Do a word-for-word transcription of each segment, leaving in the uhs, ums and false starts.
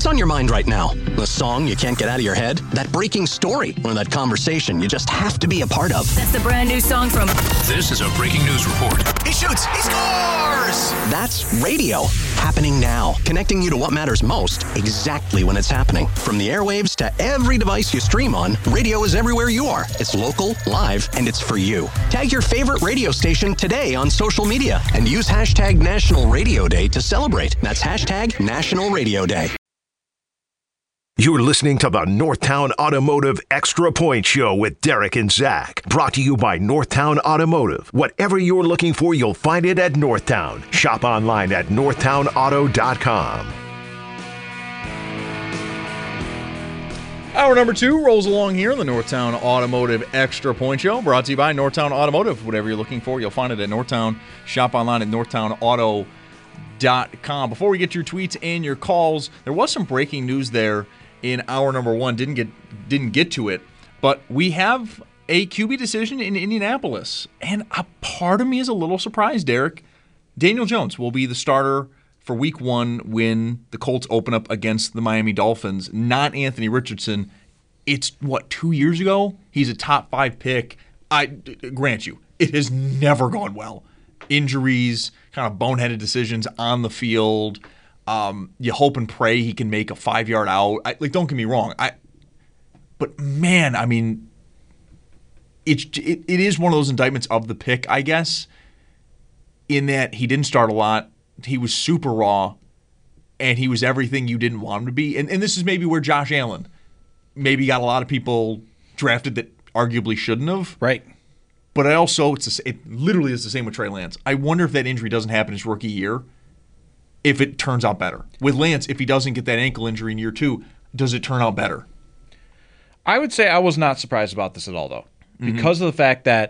What's on your mind right now? The song you can't get out of your head? That breaking story? Or that conversation you just have to be a part of? That's the brand new song from... This is a breaking news report. He shoots! He scores! That's radio. Happening now. Connecting you to what matters most, exactly when it's happening. From the airwaves to every device you stream on, radio is everywhere you are. It's local, live, and it's for you. Tag your favorite radio station today on social media and use hashtag National Radio Day to celebrate. That's hashtag National Radio Day. You're listening to the Northtown Automotive Extra Point Show with Derek and Zach. Brought to you by Northtown Automotive. Whatever you're looking for, you'll find it at Northtown. Shop online at northtown auto dot com. Hour number two rolls along here in the Northtown Automotive Extra Point Show. Brought to you by Northtown Automotive. Whatever you're looking for, you'll find it at Northtown. Shop online at northtown auto dot com. Before we get to your tweets and your calls, there was some breaking news there in hour number one. Didn't get didn't get to it, but we have a Q B decision in Indianapolis, and a part of me is a little surprised, Derek. Daniel Jones will be the starter for week one when the Colts open up against the Miami Dolphins, not Anthony Richardson. It's, what, two years ago? He's a top five pick. I grant you, it has never gone well. Injuries, kind of boneheaded decisions on the field. Um, you hope and pray he can make a five-yard out. I, like, don't get me wrong. I, but man, I mean, it's it, it is one of those indictments of the pick, I guess, in that he didn't start a lot. He was super raw, and he was everything you didn't want him to be. And and this is maybe where Josh Allen maybe got a lot of people drafted that arguably shouldn't have. Right. But I also, it's a, it literally is the same with Trey Lance. I wonder if that injury doesn't happen his rookie year, if it turns out better. With Lance, if he doesn't get that ankle injury in year two, does it turn out better? I would say I was not surprised about this at all, though, mm-hmm. because of the fact that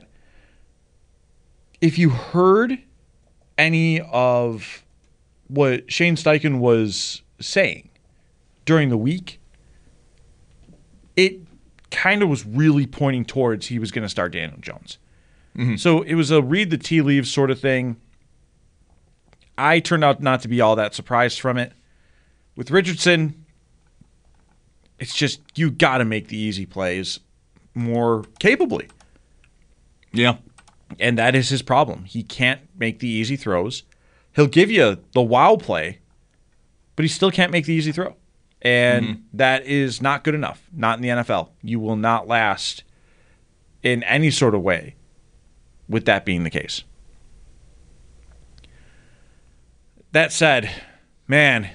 if you heard any of what Shane Steichen was saying during the week, it kind of was really pointing towards he was going to start Daniel Jones. Mm-hmm. So it was a read the tea leaves sort of thing. I turned out not to be all that surprised from it. With Richardson, it's just you got to make the easy plays more capably. Yeah. And that is his problem. He can't make the easy throws. He'll give you the wow play, but he still can't make the easy throw. And mm-hmm. that is not good enough. Not in the N F L. You will not last in any sort of way with that being the case. That said, man,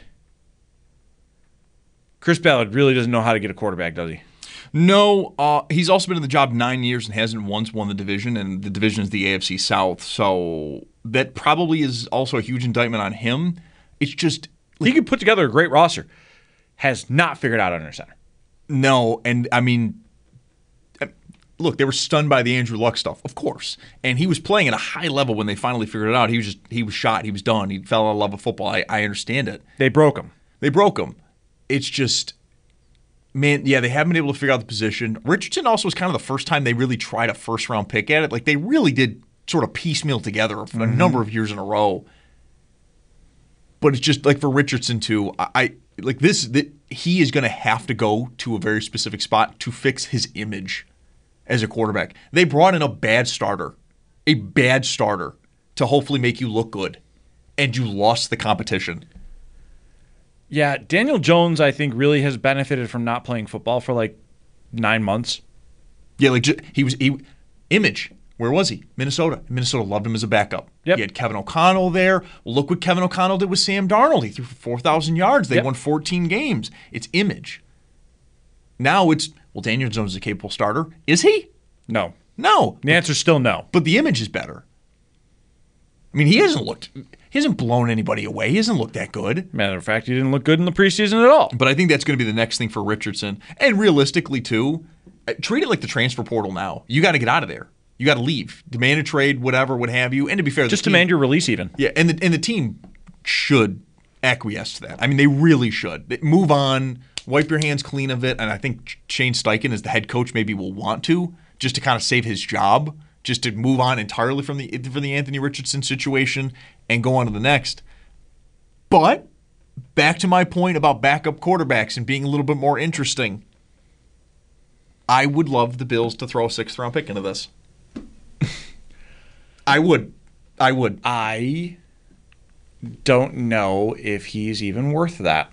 Chris Ballard really doesn't know how to get a quarterback, does he? No, uh, he's also been in the job nine years and hasn't once won the division, and the division is the A F C South, so that probably is also a huge indictment on him. It's just... He could put together a great roster. Has not figured out under center. No, and I mean, look, they were stunned by the Andrew Luck stuff, of course, and he was playing at a high level when they finally figured it out. He was just he was shot, he was done, he fell out of love with football. I, I understand it. They broke him. They broke him. It's just, man, yeah, they haven't been able to figure out the position. Richardson also was kind of the first time they really tried a first round pick at it. Like they really did sort of piecemeal together for mm-hmm. a number of years in a row. But it's just like for Richardson too, I. I Like this, that he is going to have to go to a very specific spot to fix his image as a quarterback. They brought in a bad starter, a bad starter to hopefully make you look good, and you lost the competition. Yeah, Daniel Jones, I think, really has benefited from not playing football for like nine months. Yeah, like he was he, image. Where was he? Minnesota. Minnesota loved him as a backup. Yep. He had Kevin O'Connell there. Well, look what Kevin O'Connell did with Sam Darnold. He threw for four thousand yards. They yep. won fourteen games. It's image. Now it's, well, Daniel Jones is a capable starter. Is he? No. No. The answer's still no. But the image is better. I mean, he hasn't looked, he hasn't blown anybody away. He hasn't looked that good. Matter of fact, he didn't look good in the preseason at all. But I think that's going to be the next thing for Richardson. And realistically, too, treat it like the transfer portal now. You got to get out of there. You got to leave. Demand a trade, whatever, what have you. And to be fair, just team, demand your release even. Yeah, and the, and the team should acquiesce to that. I mean, they really should. They move on, wipe your hands clean of it, and I think Shane Steichen as the head coach maybe will want to, just to kind of save his job, just to move on entirely from the from the Anthony Richardson situation and go on to the next. But back to my point about backup quarterbacks and being a little bit more interesting. I would love the Bills to throw a sixth-round pick into this. I would. I would. I don't know if he's even worth that.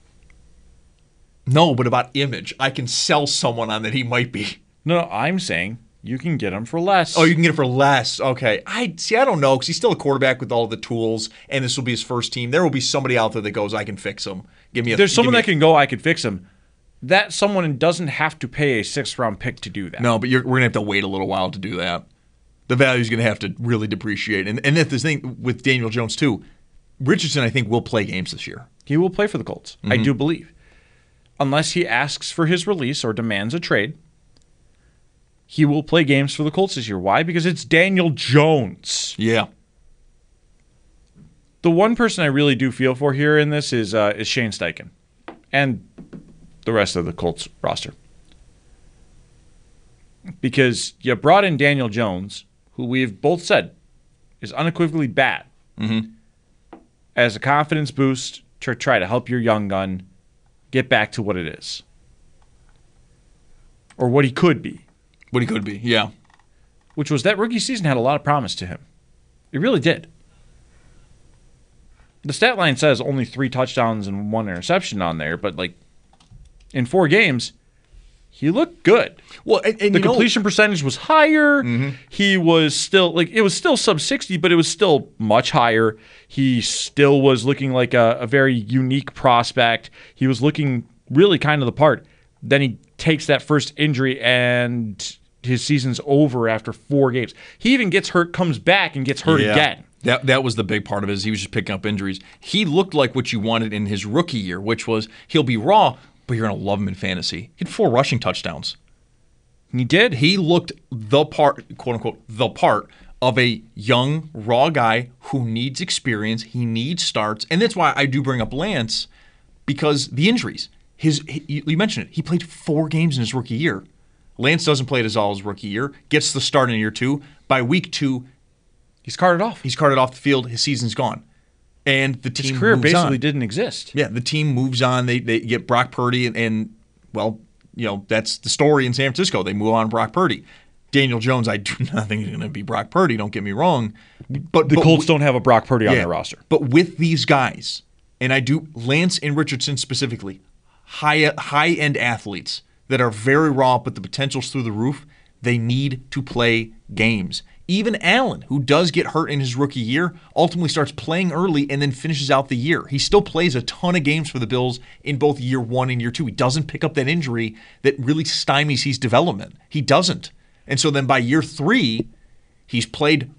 No, but about image. I can sell someone on that he might be. No, I'm saying you can get him for less. Oh, you can get it for less. Okay. I see. I don't know because he's still a quarterback with all the tools, and this will be his first team. There will be somebody out there that goes, "I can fix him." Give me a. There's someone me that can go, "I could fix him." That someone doesn't have to pay a sixth round pick to do that. No, but you're, we're gonna have to wait a little while to do that. The value is gonna have to really depreciate, and and that's the thing with Daniel Jones too. Richardson, I think, will play games this year. He will play for the Colts. Mm-hmm. I do believe, unless he asks for his release or demands a trade. He will play games for the Colts this year. Why? Because it's Daniel Jones. Yeah. The one person I really do feel for here in this is uh, is Shane Steichen, and the rest of the Colts roster. Because you brought in Daniel Jones, who we've both said is unequivocally bad, mm-hmm. as a confidence boost to try to help your young gun get back to what it is. Or what he could be. What he could be, yeah. Which was that rookie season had a lot of promise to him. It really did. The stat line says only three touchdowns and one interception on there, but like in four games, he looked good. Well, and, and the you completion know, percentage was higher. Mm-hmm. He was still like it was still sub sixty, but it was still much higher. He still was looking like a, a very unique prospect. He was looking really kind of the part. Then he takes that first injury and his season's over after four games. He even gets hurt, comes back, and gets hurt yeah. again. That that was the big part of it. Is he was just picking up injuries. He looked like what you wanted in his rookie year, which was he'll be raw, but you're going to love him in fantasy. He had four rushing touchdowns. He did. He looked the part, quote unquote, the part of a young, raw guy who needs experience. He needs starts. And that's why I do bring up Lance, because the injuries. His he, You mentioned it. He played four games in his rookie year. Lance doesn't play it as all his rookie year, gets the start in year two. By week two, he's carted off. He's carted off the field. His season's gone. And the team His career moves basically on. didn't exist. Yeah, the team moves on. They they get Brock Purdy, and, and, well, you know, that's the story in San Francisco. They move on Brock Purdy. Daniel Jones, I do not think he's going to be Brock Purdy, don't get me wrong. But The but Colts w- don't have a Brock Purdy on yeah, their roster. But with these guys, and I do, Lance and Richardson specifically, high, high-end athletes that are very raw, but the potential's through the roof, they need to play games. Even Allen, who does get hurt in his rookie year, ultimately starts playing early and then finishes out the year. He still plays a ton of games for the Bills in both year one and year two. He doesn't pick up that injury that really stymies his development. He doesn't. And so then by year three, he's played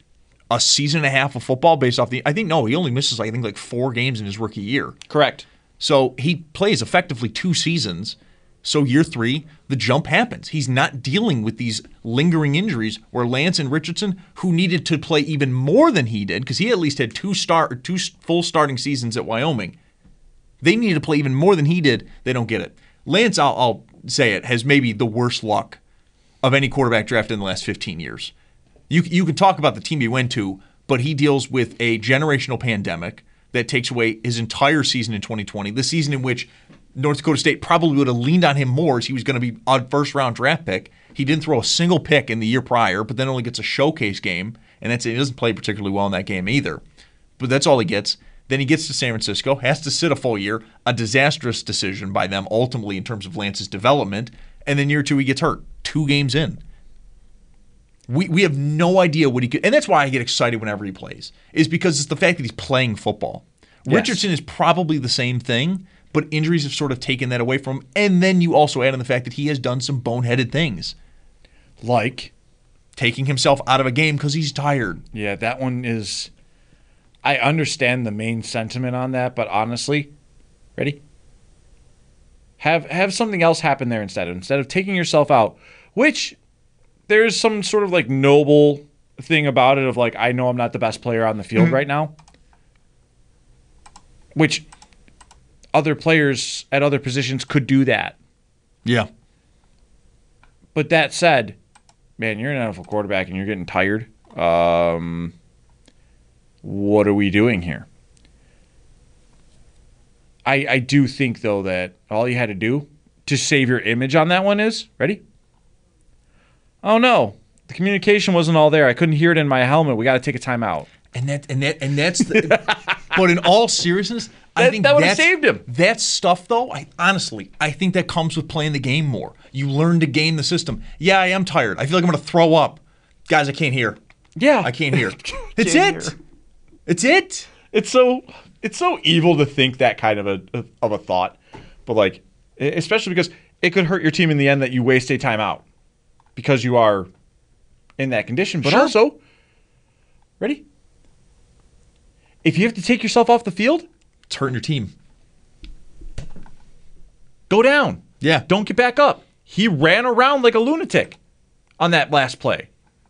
a season and a half of football based off the – I think, no, he only misses, I think, like four games in his rookie year. Correct. So he plays effectively two seasons. So year three, the jump happens. He's not dealing with these lingering injuries where Lance and Richardson, who needed to play even more than he did, because he at least had two start, two full starting seasons at Wyoming, they needed to play even more than he did. They don't get it. Lance, I'll, I'll say it, has maybe the worst luck of any quarterback drafted in the last fifteen years. You, you can talk about the team he went to, but he deals with a generational pandemic that takes away his entire season in twenty twenty, the season in which North Dakota State probably would have leaned on him more as he was going to be a first-round draft pick. He didn't throw a single pick in the year prior, but then only gets a showcase game, and that's it. He doesn't play particularly well in that game either. But that's all he gets. Then he gets to San Francisco, has to sit a full year, a disastrous decision by them ultimately in terms of Lance's development, and then year two he gets hurt, two games in. We we have no idea what he could, and that's why I get excited whenever he plays, is because it's the fact that he's playing football. Yes. Richardson is probably the same thing, but injuries have sort of taken that away from him. And then you also add in the fact that he has done some boneheaded things. Like? Taking himself out of a game because he's tired. Yeah, that one is... I understand the main sentiment on that, but honestly, ready? Have have something else happen there instead. Instead of taking yourself out, which there's some sort of like noble thing about it of like, I know I'm not the best player on the field mm-hmm. right now. Which... other players at other positions could do that. Yeah. But that said, man, you're an N F L quarterback and you're getting tired. Um, what are we doing here? I, I do think, though, that all you had to do to save your image on that one is, ready? Oh, no. The communication wasn't all there. I couldn't hear it in my helmet. We got to take a timeout. And that and that and that's the, but in all seriousness, I That- think that would've that's- saved him. That stuff, though, I honestly, I think that comes with playing the game more. You learn to game the system. Yeah, I am tired. I feel like I'm going to throw up. Guys, I can't hear. Yeah. I can't hear. It's Can't it. hear. It's it. It's so it's so evil to think that kind of a of a thought, but like, especially because it could hurt your team in the end that you waste a timeout because you are in that condition. But Sure. also, ready? If you have to take yourself off the field, It's hurting your team. go down. Yeah. Don't get back up. He ran around like a lunatic on that last play.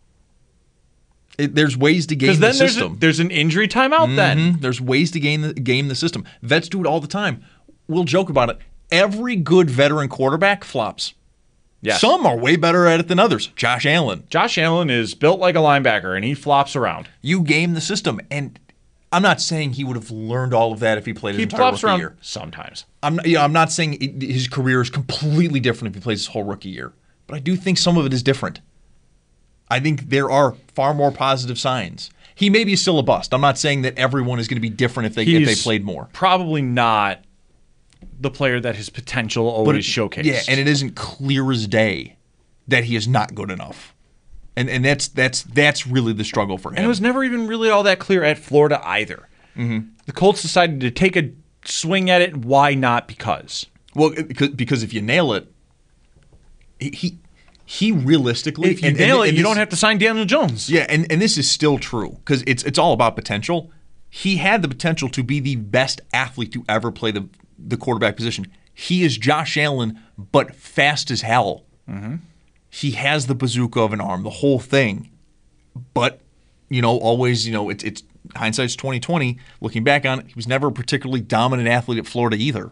It, there's ways to game Because the then there's, a, system. there's an injury timeout then. Mhm. There's ways to game the, game the system. Vets do it all the time. We'll joke about it. Every good veteran quarterback flops. Yes. Some are way better at it than others. Josh Allen. Josh Allen is built like a linebacker, and he flops around. You game the system. And I'm not saying he would have learned all of that if he played his He entire flops rookie around year. sometimes. I'm, yeah, I'm not saying it, his career is completely different if he plays his whole rookie year. But I do think some of it is different. I think there are far more positive signs. He may be still a bust. I'm not saying that everyone is going to be different if they if they He's played more. Probably not the player that his potential always showcased. Yeah, and it isn't clear as day that he is not good enough. And and that's that's that's really the struggle for him. And it was never even really all that clear at Florida either. Mm-hmm. The Colts decided to take a swing at it. Why not? Because. well, because, because if you nail it, he he, he realistically If you and- nail and- it, and you this- don't have to sign Daniel Jones. Yeah, and, and this is still true because it's it's all about potential. He had the potential to be the best athlete to ever play the the quarterback position. He is Josh Allen, but fast as hell. Mm-hmm. He has the bazooka of an arm, the whole thing. But you know, always you know, it's it's hindsight's twenty twenty. Looking back on it, he was never a particularly dominant athlete at Florida either.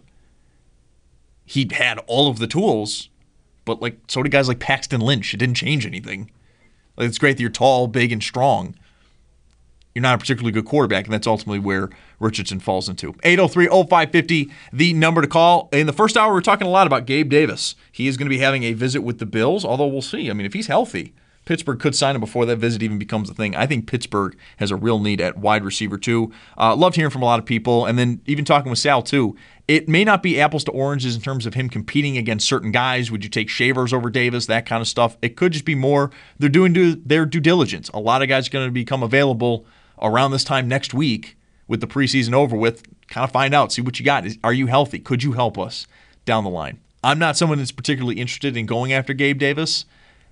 He had all of the tools, but like so did guys like Paxton Lynch. It didn't change anything. Like, it's great that you're tall, big, and strong. You're not a particularly good quarterback, and that's ultimately where Richardson falls into. eight oh three oh five five oh, the number to call. In the first hour, we're talking a lot about Gabe Davis. He is going to be having a visit with the Bills, although we'll see. I mean, if he's healthy, Pittsburgh could sign him before that visit even becomes a thing. I think Pittsburgh has a real need at wide receiver, too. Uh, loved hearing from a lot of people, and then even talking with Sal, too. It may not be apples to oranges in terms of him competing against certain guys. Would you take Shavers over Davis, that kind of stuff? It could just be more they're doing due, their due diligence. A lot of guys are going to become available around this time next week with the preseason over with. Kind of find out, see what you got. Is, are you healthy? Could you help us down the line? I'm not someone that's particularly interested in going after Gabe Davis,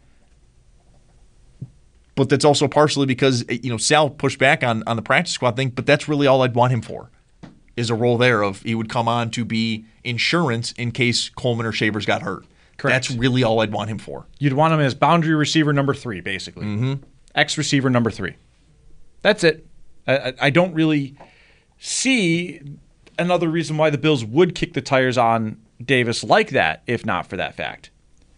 but that's also partially because you know Sal pushed back on, on the practice squad thing, but that's really all I'd want him for, is a role there of he would come on to be insurance in case Coleman or Shavers got hurt. Correct. That's really all I'd want him for. You'd want him as boundary receiver number three, basically. Mm-hmm. X receiver number three. That's it. I, I don't really see another reason why the Bills would kick the tires on Davis like that, if not for that fact.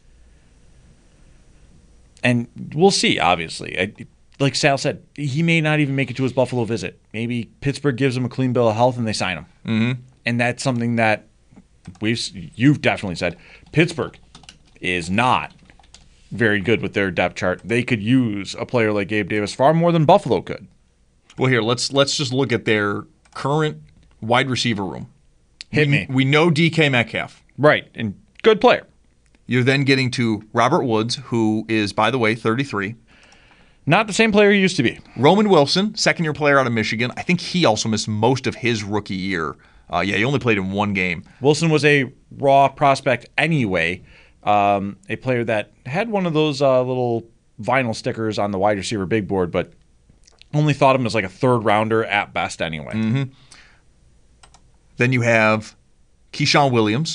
And we'll see, obviously. I, like Sal said, he may not even make it to his Buffalo visit. Maybe Pittsburgh gives him a clean bill of health and they sign him. Mm-hmm. And that's something that we've you've definitely said. Pittsburgh is not very good with their depth chart. They could use a player like Gabe Davis far more than Buffalo could. Well, here, let's let's just look at their current wide receiver room. Hit we, me. We know D K Metcalf. Right, and good player. You're then getting to Robert Woods, who is, by the way, thirty-three. Not the same player he used to be. Roman Wilson, second-year player out of Michigan. I think he also missed most of his rookie year. Uh, yeah, he only played in one game. Wilson was a raw prospect anyway, um, a player that had one of those uh, little vinyl stickers on the wide receiver big board, but only thought of him as like a third rounder at best anyway. Mm-hmm. Then you have Keyshawn Williams,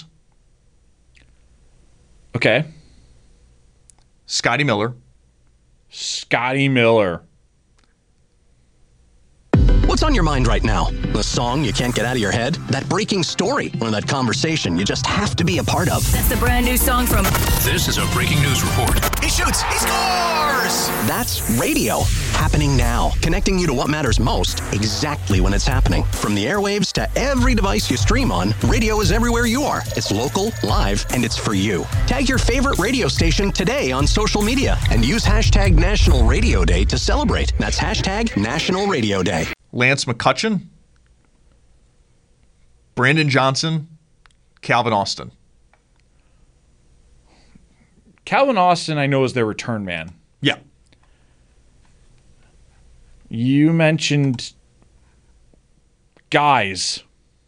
Okay. Scotty Miller. Scotty Miller. What's on your mind right now? The song you can't get out of your head? That breaking story? Or that conversation you just have to be a part of? That's the brand new song from This is a breaking news report. He shoots. He scores. That's radio. happening now. Connecting you to what matters most exactly when it's happening. From the airwaves to every device you stream on, radio is everywhere you are. It's local, live, and it's for you. Tag your favorite radio station today on social media and use hashtag National Radio Day to celebrate. That's hashtag National Radio Day. Lance McCutcheon, Brandon Johnson, Calvin Austin. Calvin Austin, I know, is their return man. Yeah. You mentioned guys.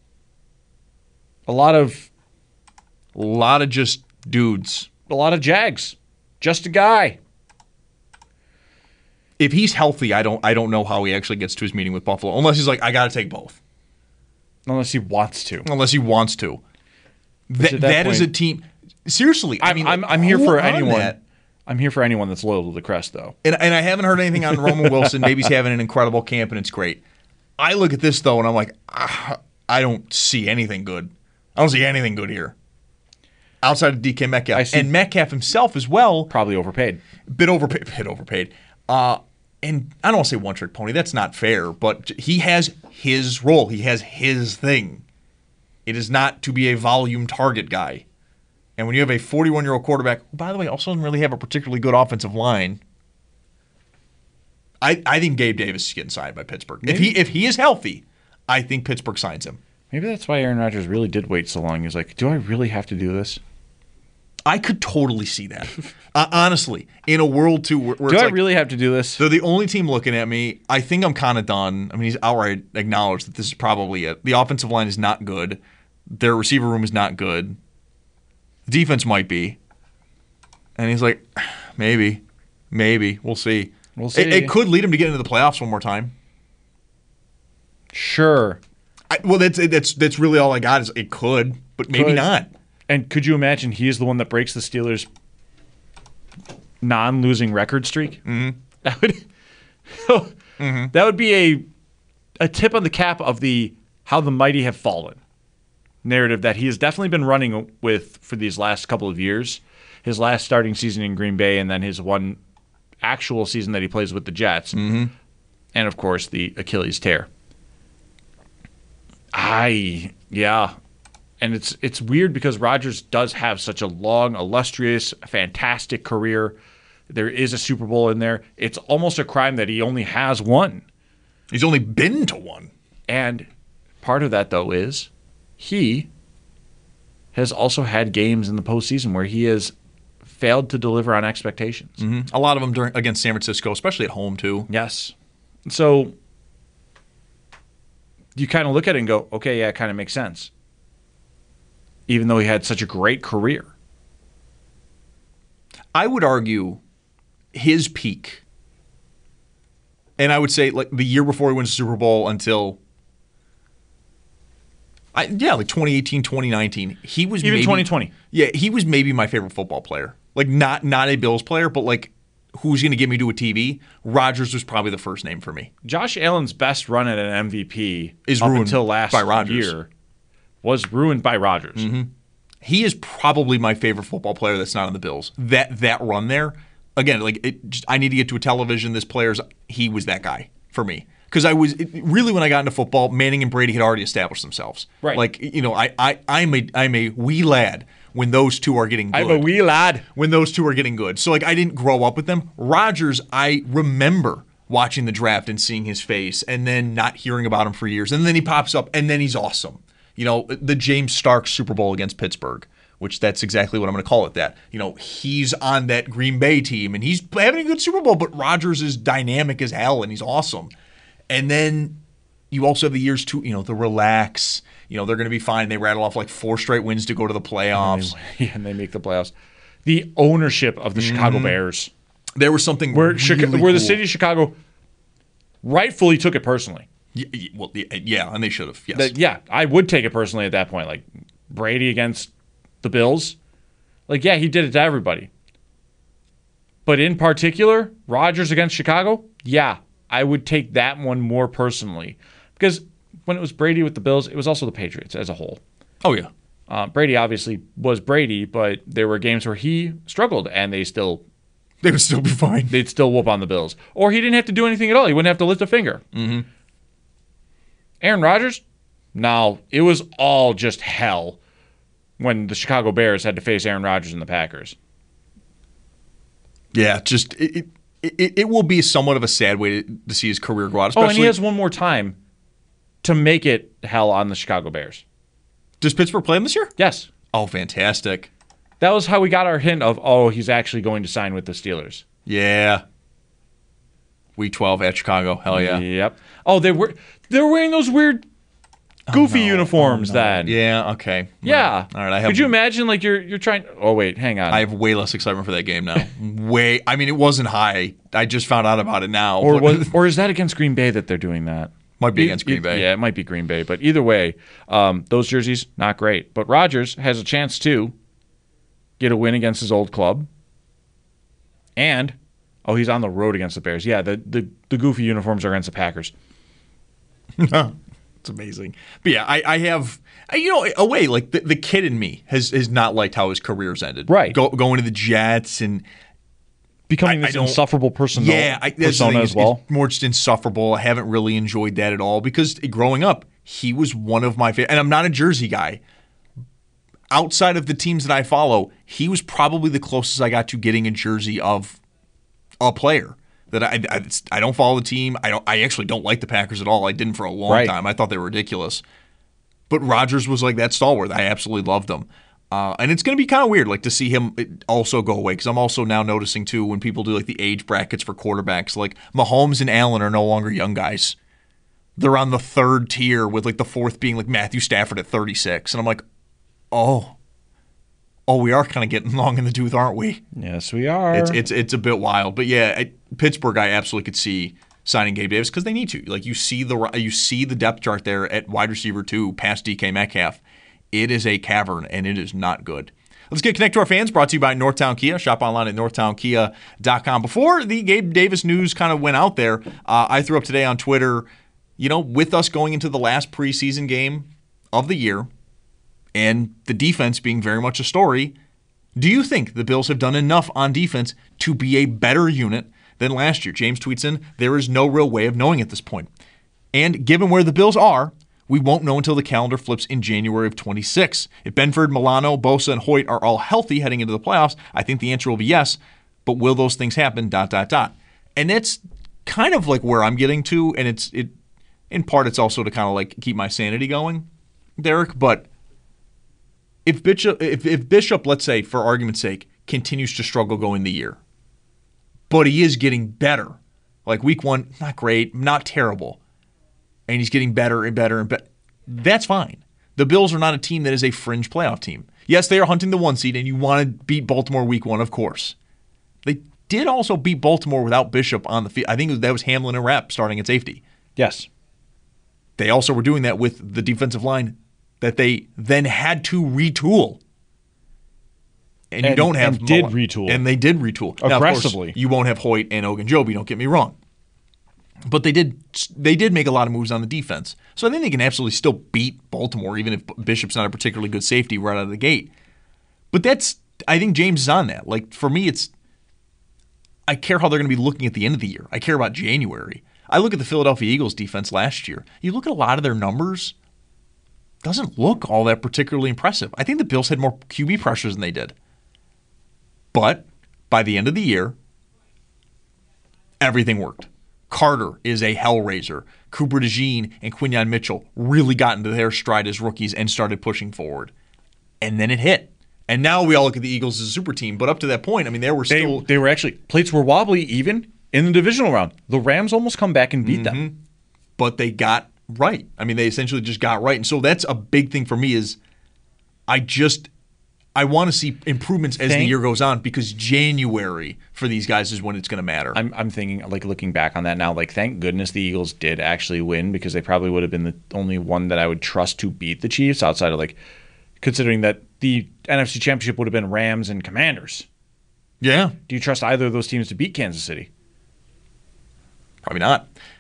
A lot of A lot of just dudes. a lot of Jags. Just a guy. If he's healthy, I don't I don't know how he actually gets to his meeting with Buffalo. Unless he's like, I got to take both. Unless he wants to. Unless he wants to. Th- at that that is a point- team. Seriously, I I'm, mean, I'm, I'm here who for on anyone. that? I'm here for anyone that's loyal to the crest, though. And, and I haven't heard anything on Roman Wilson. Maybe he's having an incredible camp and it's great. I look at this, though, and I'm like, ah, I don't see anything good. I don't see anything good here. Outside of D K Metcalf. I see- And Metcalf himself as well. Probably overpaid. Bit overpaid. Bit overpaid. Uh, and I don't want to say one-trick pony. That's not fair. But he has his role. He has his thing. It is not to be a volume target guy. And when you have a forty-one-year-old quarterback, who, by the way, also doesn't really have a particularly good offensive line, I, I think Gabe Davis is getting signed by Pittsburgh. If he if he is healthy, I think Pittsburgh signs him. Maybe that's why Aaron Rodgers really did wait so long. He was like, do I really have to do this? I could totally see that. uh, honestly, in a world, too, where, where Do it's I like, really have to do this? they're the only team looking at me. I think I'm kind of done. I mean, he's outright acknowledged that this is probably it. The offensive line is not good. Their receiver room is not good. The defense might be. And he's like, maybe. Maybe. We'll see. We'll see. It, it could lead him to get into the playoffs one more time. Sure. I, well, that's that's that's really all I got is it could, but maybe Could. not. And could you imagine he is the one that breaks the Steelers' non-losing record streak? Mm-hmm. That would mm-hmm. that would be a a tip on the cap of the how the mighty have fallen narrative that he has definitely been running with for these last couple of years. His last starting season in Green Bay, and then his one actual season that he plays with the Jets, mm-hmm. and of course the Achilles tear. I yeah. And it's it's weird because Rodgers does have such a long, illustrious, fantastic career. There is a Super Bowl in there. It's almost a crime that he only has one. He's only been to one. And part of that, though, is he has also had games in the postseason where he has failed to deliver on expectations. Mm-hmm. A lot of them during, against San Francisco, especially at home, too. Yes. So you kind of look at it and go, okay, yeah, it kind of makes sense. Even though he had such a great career. I would argue his peak, and I would say like the year before he wins the Super Bowl until, I, yeah, like twenty eighteen, twenty nineteen, he was Even maybe, twenty twenty. Yeah, he was maybe my favorite football player. Like not not a Bills player, but like who's going to get me to a T V? Rodgers was probably the first name for me. Josh Allen's best run at an M V P Is up ruined until last by Rodgers. year was ruined by Rodgers. Mm-hmm. He is probably my favorite football player that's not on the Bills. That that run there, again, like it, just, I need to get to a television. This player's he was that guy for me because I was it, really when I got into football, Manning and Brady had already established themselves. Right. Like you know, I I I'm a I'm a wee lad when those two are getting good. I'm a wee lad. When those two are getting good. So like I didn't grow up with them. Rodgers, I remember watching the draft and seeing his face, and then not hearing about him for years, and then he pops up, and then he's awesome. You know, the James Starks Super Bowl against Pittsburgh, which that's exactly what I'm going to call it that. You know, he's on that Green Bay team, and he's having a good Super Bowl, but Rodgers is dynamic as hell, and he's awesome. And then you also have the years, too, you know, the relax. You know, they're going to be fine. They rattle off like four straight wins to go to the playoffs. And they, yeah, and they make the playoffs. The ownership of the mm-hmm. Chicago Bears. There was something where, really Chica- cool. where the city of Chicago rightfully took it personally. Yeah, well, yeah, and they should have. Yes. That, yeah, I would take it personally at that point. Like Brady against the Bills. Like, yeah, he did it to everybody. But in particular, Rodgers against Chicago, yeah, I would take that one more personally. Because when it was Brady with the Bills, it was also the Patriots as a whole. Oh, yeah. Uh, Brady obviously was Brady, but there were games where he struggled, and they still They would still be fine. They'd still whoop on the Bills. Or he didn't have to do anything at all. He wouldn't have to lift a finger. Mm-hmm. Aaron Rodgers? No, it was all just hell when the Chicago Bears had to face Aaron Rodgers and the Packers. Yeah, just it it, it, it will be somewhat of a sad way to, to see his career go out. Especially, oh, and he has one more time to make it hell on the Chicago Bears. Does Pittsburgh play him this year? Yes. Oh, fantastic. That was how we got our hint of, oh, he's actually going to sign with the Steelers. Yeah. Week twelve at Chicago. Hell yeah. Yep. Oh, they were they were wearing those weird goofy oh, no. uniforms oh, no. then. Yeah, okay. Yeah. All right, I have Could you imagine like you're you're trying Oh wait, hang on. I have way less excitement for that game now. way I mean it wasn't high. I just found out about it now. Or was, or is that against Green Bay that they're doing that? Might be against Green it, Bay. Yeah, it might be Green Bay, but either way, um, those jerseys not great. But Rodgers has a chance to get a win against his old club. And oh, he's on the road against the Bears. Yeah, the the, the goofy uniforms are against the Packers. It's amazing. But yeah, I, I have, you know, a way, like the, the kid in me has, has not liked how his career's ended. Right. Go, going to the Jets and becoming I, this I insufferable person yeah, I, persona as it's, well. It's more just insufferable. I haven't really enjoyed that at all because growing up, he was one of my favorite. And I'm not a jersey guy. Outside of the teams that I follow, he was probably the closest I got to getting a jersey of a player. That I, I, I don't follow the team. I don't. I actually don't like the Packers at all. I didn't for a long right. time. I thought they were ridiculous. But Rodgers was like that stalwart. I absolutely loved him. Uh, and it's going to be kind of weird, like to see him also go away because I'm also now noticing too when people do like the age brackets for quarterbacks, like Mahomes and Allen are no longer young guys. They're on the third tier with like the fourth being like Matthew Stafford at thirty-six, and I'm like, oh. Oh, we are kind of getting long in the tooth, aren't we? Yes, we are. It's it's it's a bit wild, but yeah, I, Pittsburgh, I absolutely could see signing Gabe Davis because they need to. Like you see the you see the depth chart there at wide receiver two, past D K Metcalf. It is a cavern, and it is not good. Let's get connected to our fans. Brought to you by Northtown Kia. Shop online at northtown kia dot com. Before the Gabe Davis news kind of went out there, uh, I threw up today on Twitter. You know, with us going into the last preseason game of the year. And the defense being very much a story, do you think the Bills have done enough on defense to be a better unit than last year? James tweets in, there is no real way of knowing at this point. And given where the Bills are, we won't know until the calendar flips in January of twenty-six. If Benford, Milano, Bosa, and Hoyt are all healthy heading into the playoffs, I think the answer will be yes. But will those things happen? Dot, dot, dot. And that's kind of like where I'm getting to, and it's it in part it's also to kind of like keep my sanity going, Derek, but If Bishop, if, if Bishop, let's say, for argument's sake, continues to struggle going the year, but he is getting better, like week one, not great, not terrible, and he's getting better and better and better, that's fine. The Bills are not a team that is a fringe playoff team. Yes, they are hunting the one seed, and you want to beat Baltimore week one, of course. They did also beat Baltimore without Bishop on the field. I think that was Hamlin and Rapp starting at safety. Yes. They also were doing that with the defensive line that they then had to retool. And, and you don't have... And did Mo- retool. And they did retool. Aggressively. Now, of course, you won't have Hoyt and Ogunjobi, don't get me wrong. But they did they did make a lot of moves on the defense. So I think they can absolutely still beat Baltimore, even if Bishop's not a particularly good safety right out of the gate. But that's... I think James is on that. Like, for me, it's... I care how they're going to be looking at the end of the year. I care about January. I look at the Philadelphia Eagles defense last year. You look at a lot of their numbers... doesn't look all that particularly impressive. I think the Bills had more Q B pressures than they did. But by the end of the year, everything worked. Carter is a hellraiser. Cooper DeJean and Quinyon Mitchell really got into their stride as rookies and started pushing forward. And then it hit. And now we all look at the Eagles as a super team. But up to that point, I mean, they were still... They, they were actually... Plates were wobbly even in the divisional round. The Rams almost come back and beat mm-hmm. them. But they got... right. I mean, they essentially just got right. And so that's a big thing for me is I just, I want to see improvements as Thank, the year goes on because January for these guys is when it's going to matter. I'm, I'm thinking, like looking back on that now, like thank goodness the Eagles did actually win because they probably would have been the only one that I would trust to beat the Chiefs outside of like, considering that the N F C Championship would have been Rams and Commanders. Yeah. Do you trust either of those teams to beat Kansas City? Probably not.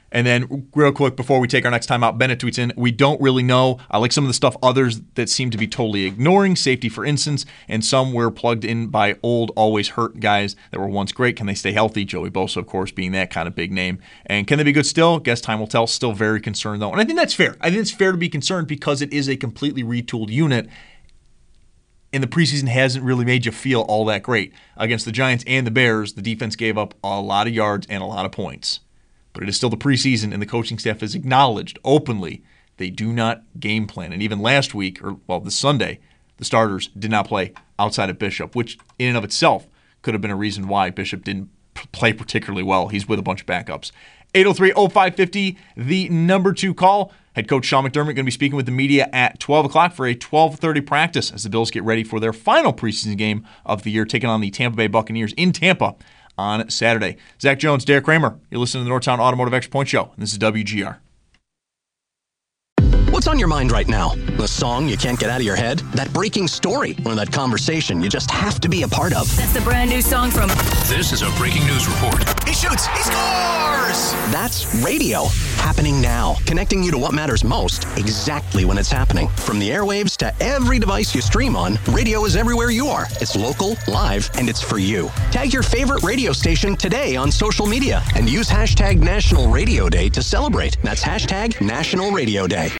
And then real quick before we take our next time out, Bennett tweets in, we don't really know. I like some of the stuff others that seem to be totally ignoring, safety for instance, and some were plugged in by old, always hurt guys that were once great. Can they stay healthy? Joey Bosa, of course, being that kind of big name. And can they be good still? Guess time will tell. Still very concerned though. And I think that's fair. I think it's fair to be concerned because it is a completely retooled unit. And the preseason hasn't really made you feel all that great. Against the Giants and the Bears, the defense gave up a lot of yards and a lot of points. But it is still the preseason, and the coaching staff has acknowledged openly they do not game plan. And even last week, or well, this Sunday, the starters did not play outside of Bishop, which in and of itself could have been a reason why Bishop didn't p- play particularly well. He's with a bunch of backups. eight oh three oh five five oh, the number two call. Head coach Sean McDermott going to be speaking with the media at twelve o'clock for a twelve thirty practice as the Bills get ready for their final preseason game of the year, taking on the Tampa Bay Buccaneers in Tampa on Saturday. Zach Jones, Derek Kramer, you're listening to the Northtown Automotive Extra Point Show, and this is W G R. What's on your mind right now? The song you can't get out of your head? That breaking story? Or that conversation you just have to be a part of? That's the brand new song from... This is a breaking news report. He shoots. He scores. That's radio. Happening now. Connecting you to what matters most exactly when it's happening. From the airwaves to every device you stream on, radio is everywhere you are. It's local, live, and it's for you. Tag your favorite radio station today on social media and use hashtag National Radio Day to celebrate. That's hashtag National Radio Day.